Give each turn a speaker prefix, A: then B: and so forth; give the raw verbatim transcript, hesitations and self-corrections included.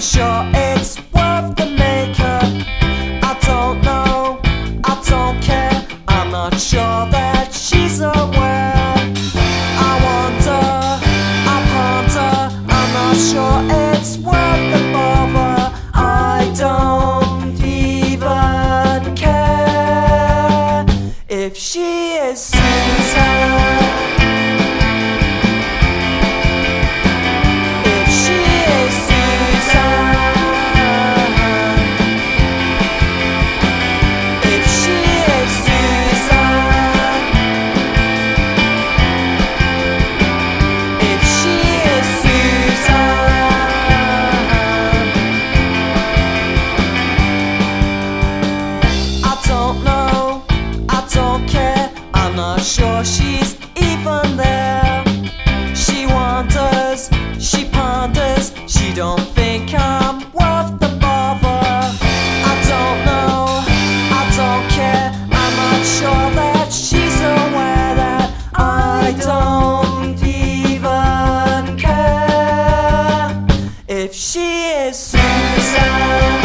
A: sure it's worth the makeup. I don't know, I don't care. I'm not sure that she's aware. I wonder, I ponder. I'm not sure it's worth the bother. I don't even care if she is Susan. I'm not sure she's even there. She wanders, she ponders. She don't think I'm worth the bother. I don't know, I don't care. I'm not sure that she's aware that I don't even care if she is Susan.